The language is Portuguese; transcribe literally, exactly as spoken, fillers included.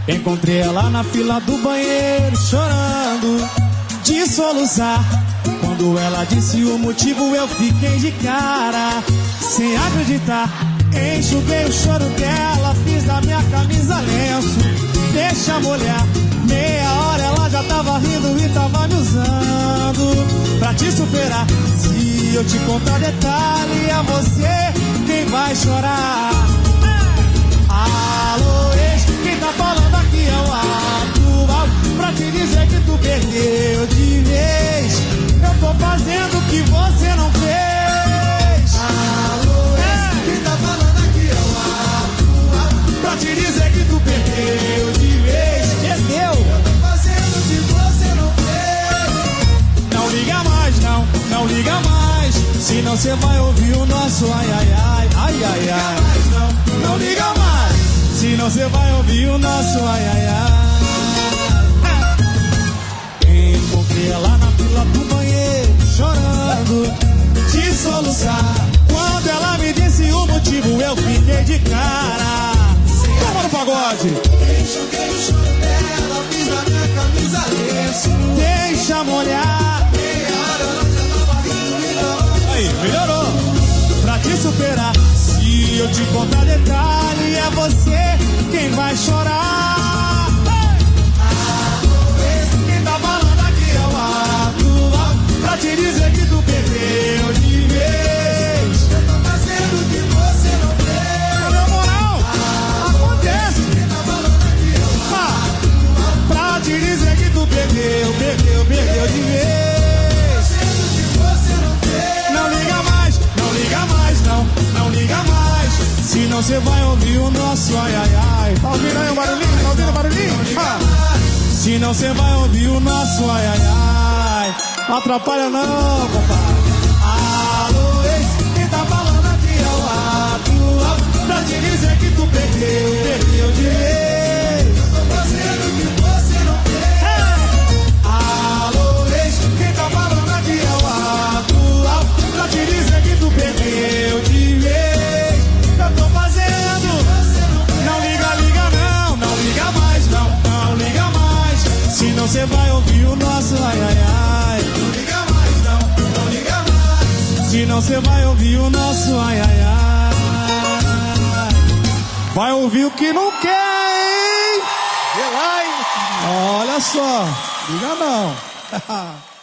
Encontrei ela na fila do banheiro, chorando de soluçar. Quando ela disse o motivo, eu fiquei de cara, sem acreditar. Enxuguei o choro dela, fiz da minha camisa lenço, deixa molhar. Meia hora ela já tava rindo e tava me usando pra te superar. Se eu te contar detalhe, é você quem vai chorar. Alô, ex, quem tá falando aqui é o atual, pra te dizer que tu perdeu de vez. Eu tô fazendo o que você não fez. Alô, ex, quem tá falando aqui é o atual, pra te dizer que tu perdeu de vez. Perdeu. Eu tô fazendo o que você não fez. Não liga mais, não, não liga mais, senão cê vai ouvir o nosso ai, ai, ai, ai, ai, ai. Não, não liga mais, senão cê vai ouvir o nosso ai, ai, ai. Encontrei ela na fila do banheiro, chorando de soluçar. Quando ela me disse o motivo, eu fiquei de cara. Toma no pagode. Enxuguei o choro dela, fiz da minha camisa lenço, Deixa molhar. meia hora ela já tava rindo e tava. Aí, melhorou. Pra te superar, se eu te contar detalhe, é você quem vai chorar. Quem tá falando aqui é o atual, pra te dizer que tu perdeu de vez. Eu tô fazendo o que você não fez. Na moral, acontece. Quem tá falando aqui é o Ah, pra te dizer que tu perdeu, perdeu, perdeu de vez. fazendo o que você não fez. Não liga mais, não liga mais, não, não liga mais, senão cê vai ouvir o nosso ai, ai, ai. Tá ouvindo aí o barulhinho? Tá ouvindo o barulhinho? Ah. Senão cê vai ouvir o nosso ai, ai, ai. Não atrapalha não, compadre. Alô, ex, quem tá falando aqui é o atual, pra te dizer que tu perdeu, perdeu de vez. Eu tô fazendo o que você não fez. Alô, ex, quem tá falando aqui é o atual, pra te dizer que tu perdeu de vez. Eu tô fazendo. Não liga, liga não, não liga mais, não, não liga mais, senão cê vai ouvir o nosso ai, ai, ai. Não liga mais, não, não liga mais. Senão cê vai ouvir o nosso ai, ai, ai. Vai ouvir o que não quer, hein? Relaxa. Olha só, liga não.